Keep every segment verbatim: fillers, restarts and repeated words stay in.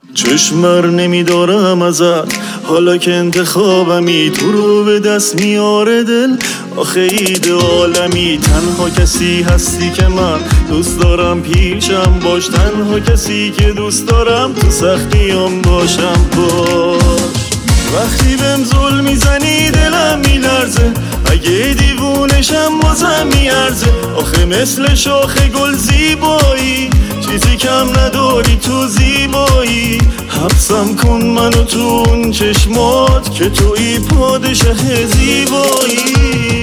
چشمر نمیدارم ازت حالا که انتخابمی، تو رو به دست میاره دل آخه ایده عالمی. تنها کسی هستی که من دوست دارم پیشم باش، تنها کسی که دوست دارم تو سختیام باشم باش. وقتی بهم ظلم میزنی دلم میلرزه، اگه دیوونشم بازم میارزه. آخه مثل شاخ گل زیبایی، چیزی کم نداری تو زیبایی. حبسم کن منو تو اون چشمات که توی پادشه زیبایی.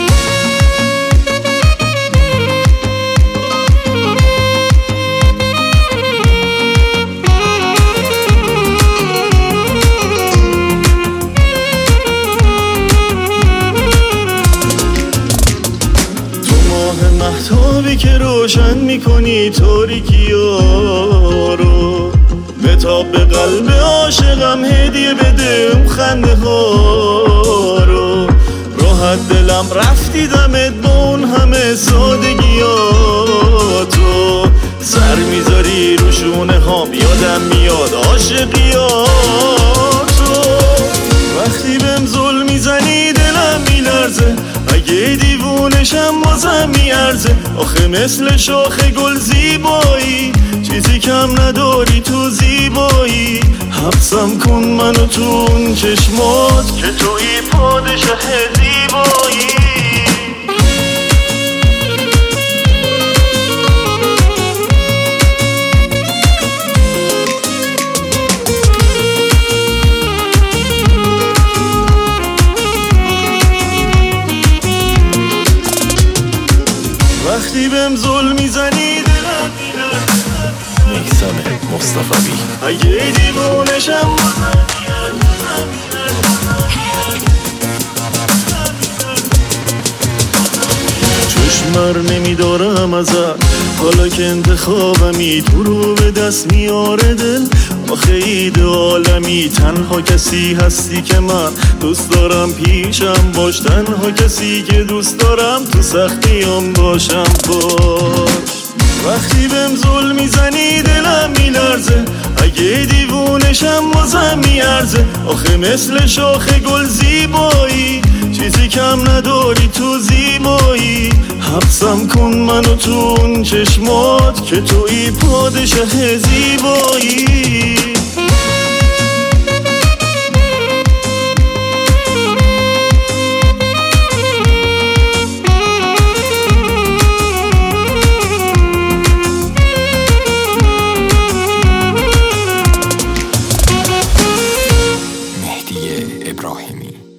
مهتابی که روشن میکنی تاریکی‌ها رو، بتاب به قلب عاشقم هدیه بده اون خنده ها رو. راحت دلم رفتی دمت با اون همه سادگیاتو، سر میذاری رو شونه هام یادم میاد عاشقیاتو. وقتی بهم ظلم میزنی دلم میلرزه، اگه دیوونشم بازم میارزه. آخه مثل شاخ گل زیبایی، چیزی کم نداری تو زیبایی. حبسم کن منو تو اون چشمات که توی پادشه زیبایی. وقتی بهم ظلم میزنی دلم نیکسان مصطفی اگه دیوونشم چشمر نمیدارم ازت حالا که انتخابمی، تو رو به دست میاره دل آخه ایده عالمی. تنها کسی هستی که من دوست دارم پیشم باش، تنها کسی که دوست دارم تو سختیام باشم باش. وقتی بهم ظلم میزنی دلم میلرزه، اگه دیوونشم بازم میارزه. آخه مثل شاخ گل زیبایی، چیزی کم نداری تو زیبایی. حبسم کن منو تو اون چشمات که توی پادشه زیبایی. مهدی ابراهیمی.